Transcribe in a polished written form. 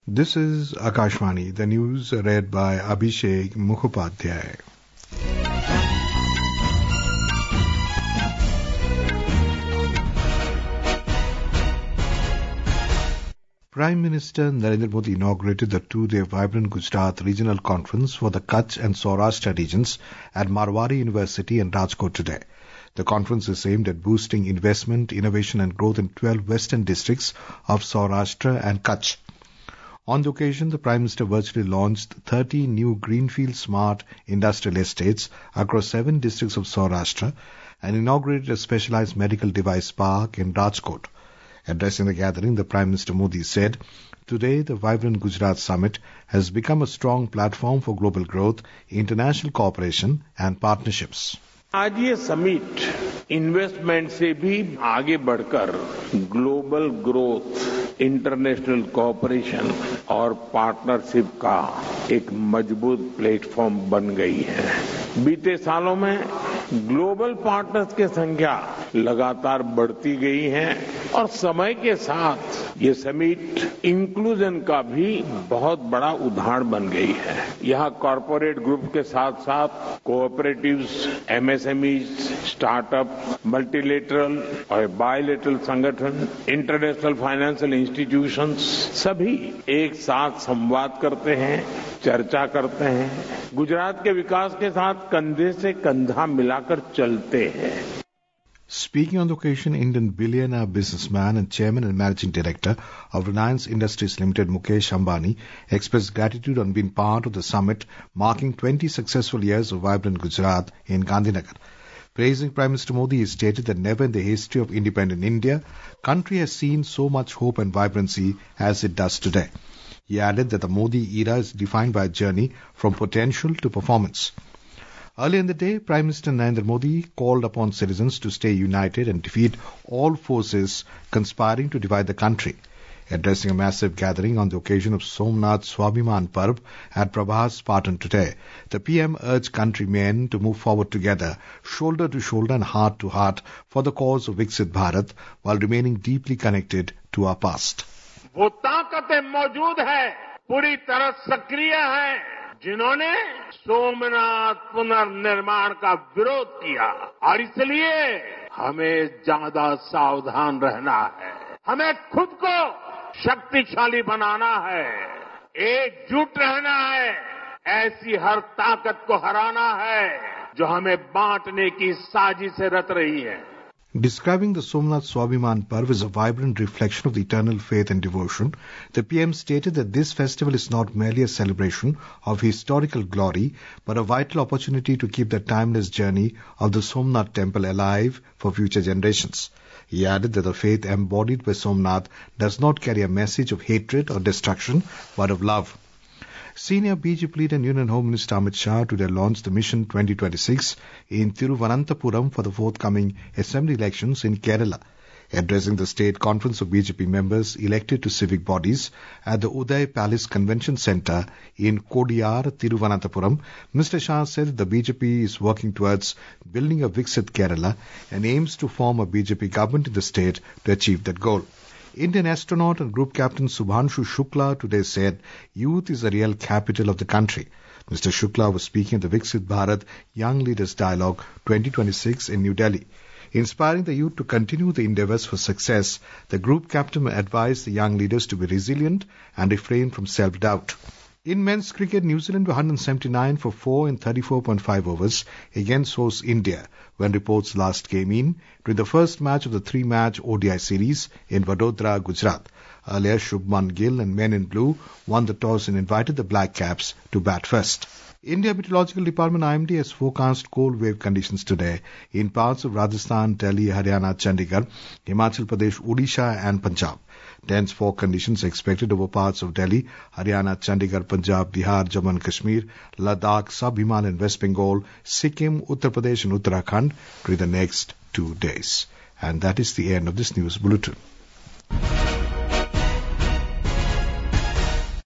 This is Akashvani, the news read by Abhishek Mukhopadhyay. Prime Minister Narendra Modi inaugurated the two-day Vibrant Gujarat Regional Conference for the Kutch and Saurashtra regions at Marwari University in Rajkot today. The conference is aimed at boosting investment, innovation and growth in 12 western districts of Saurashtra and Kutch. On the occasion, the Prime Minister virtually launched 30 new greenfield smart industrial estates across 7 districts of Saurashtra and inaugurated a specialized medical device park in Rajkot. Addressing the gathering, the Prime Minister Modi said, "Today, the Vibrant Gujarat Summit has become a strong platform for global growth, international cooperation and partnerships." आज ये summit investment से भी आगे बढ़कर global growth, international cooperation और partnership का एक मजबूत प्लेटफॉर्म बन गई है। बीते सालों में ग्लोबल पार्टनर्स की संख्या लगातार बढ़ती गई है और समय के साथ ये समिट इंक्लूजन का भी बहुत बड़ा उदाहरण बन गई है। यहाँ कॉरपोरेट ग्रुप के साथ साथ कोऑपरेटिव्स, एमएसएमईज, स्टार्टअप, मल्टीलेटरल और बायलेटरल संगठन, इंटरनेशनल फाइनेंशियल इंस्टीट्यूशंस सभी एक साथ संवाद करते हैं, चर्चा करते हैं, गुजरात के विकास के साथ कंधे से कंधा मिलाकर चलते हैं। Speaking on the occasion, Indian billionaire businessman and chairman and managing director of Reliance Industries Limited, Mukesh Ambani, expressed gratitude on being part of the summit marking 20 successful years of Vibrant Gujarat in Gandhinagar. Praising Prime Minister Modi, he stated that never in the history of independent India, country has seen so much hope and vibrancy as it does today. He added that the Modi era is defined by a journey from potential to performance. Earlier in the day, Prime Minister Narendra Modi called upon citizens to stay united and defeat all forces conspiring to divide the country. Addressing a massive gathering on the occasion of Somnath Swabhiman Parv at Prabhas Patan today, the PM urged countrymen to move forward together, shoulder to shoulder and heart to heart for the cause of Viksit Bharat while remaining deeply connected to our past. वो ताकतें मौजूद हैं, पूरी तरह सक्रिय हैं, जिन्होंने सोमनाथ पुनर्निर्माण का विरोध किया और इसलिए हमें ज्यादा सावधान रहना है। हमें खुद को शक्तिशाली बनाना है, एकजुट रहना है, ऐसी हर ताकत को हराना है जो हमें बांटने की साजिशें रच रही है। Describing the Somnath Swabhiman Parv as a vibrant reflection of the eternal faith and devotion, the PM stated that this festival is not merely a celebration of historical glory, but a vital opportunity to keep the timeless journey of the Somnath temple alive for future generations. He added that the faith embodied by Somnath does not carry a message of hatred or destruction, but of love. Senior BJP leader and Union Home Minister Amit Shah today launched the Mission 2026 in Thiruvananthapuram for the forthcoming assembly elections in Kerala. Addressing the state conference of BJP members elected to civic bodies at the Uday Palace Convention Centre in Kodiyar, Thiruvananthapuram, Mr. Shah said that the BJP is working towards building a Viksit Kerala and aims to form a BJP government in the state to achieve that goal. Indian astronaut and group captain Subhanshu Shukla today said youth is the real capital of the country. Mr. Shukla was speaking at the Viksit Bharat Young Leaders Dialogue 2026 in New Delhi. Inspiring the youth to continue the endeavours for success, the group captain advised the young leaders to be resilient and refrain from self-doubt. In men's cricket, New Zealand were 179 for 4 in 34.5 overs against host India when reports last came in during the first match of the 3-match ODI series in Vadodara, Gujarat. Earlier, Shubman Gill and Men in Blue won the toss and invited the Black Caps to bat first. India Meteorological Department IMD has forecast cold wave conditions today in parts of Rajasthan, Delhi, Haryana, Chandigarh, Himachal Pradesh, Odisha and Punjab. Dense fog conditions are expected over parts of Delhi, Haryana, Chandigarh, Punjab, Bihar, Jammu and Kashmir, Ladakh, Sub-Himalayan West Bengal, Sikkim, Uttar Pradesh and Uttarakhand during the next 2 days. And that is the end of this news bulletin.